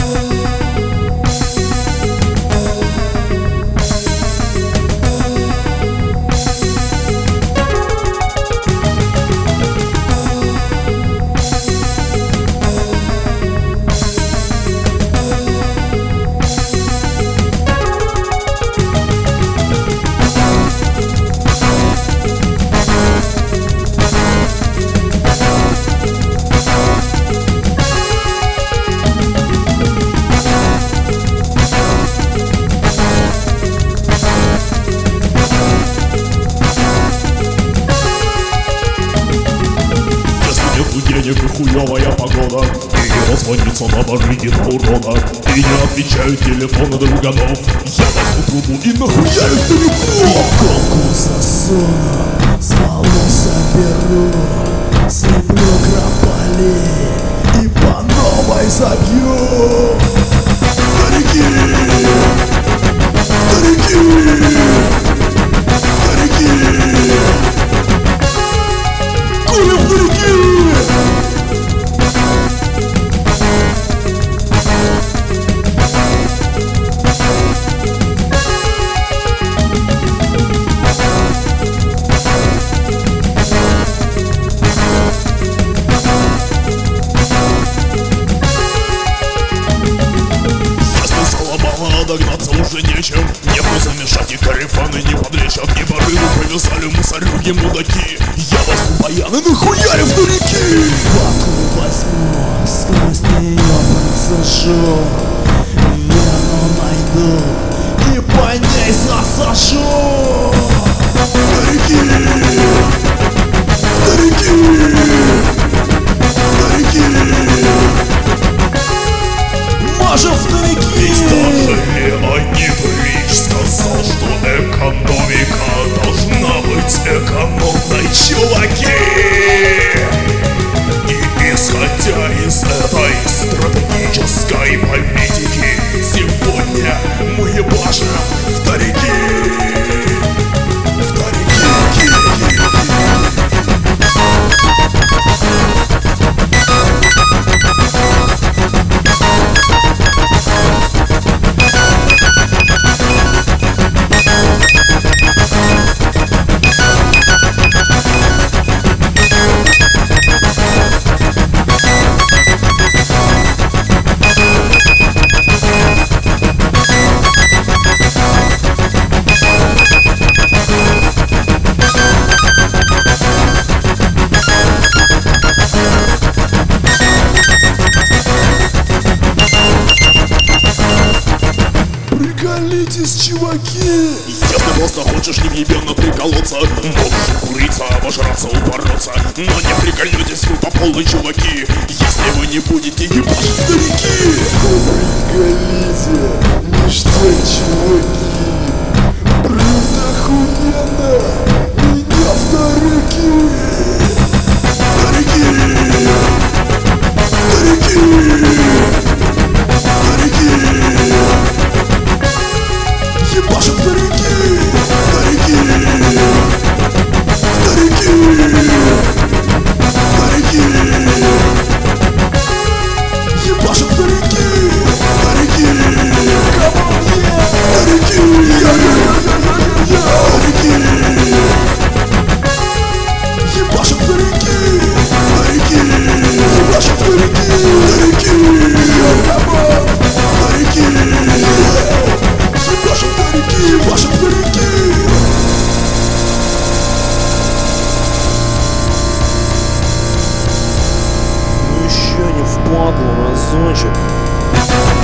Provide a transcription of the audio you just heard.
Денег и хуёвая погода, и не дозвониться на божьего урона, и не отвечают телефоны друганов. Я возьму трубу и нахуярю стариков. Колку засуну, смолу соберу, слеплю грабали и по новой забью. Старики, старики, старики, курим старики. Догнаться уже нечем, нефту замешать и карифаны не подлечат. Не по рыбу повязали мусорюги мудаки. Я возьму баян и нахуярю старики. Паку возьму, сквозь нее подсажу, вену найду и по ней засажу. Старики, старики, старики, мажем старики. Ведь даже Леонид Ильич сказал, что экономика должна быть экономной, чуваки. И исходя из этой стратегической политики, сегодня мы ебашим старики. Приколитесь, чуваки! Если просто хочешь невъебенно приколоться, можешь укуриться, обожраться, упороться, но не прикольнетесь вы по полной, чуваки, если вы не будете ебашить старики. Приколите, ништяк, чуваки! Блин, охуенно! Меня вторыки! Старики! Старики! Старики! Ебашим старики! Старики! Старики! Старики! Ебашим старики! Старики! Камон, старики! Старики! Ебашим старики! Старики! Ебашим старики! Старики! Камон! Старики! Ебашим старики! Ебашим старики! Ну еще не впадло разочек.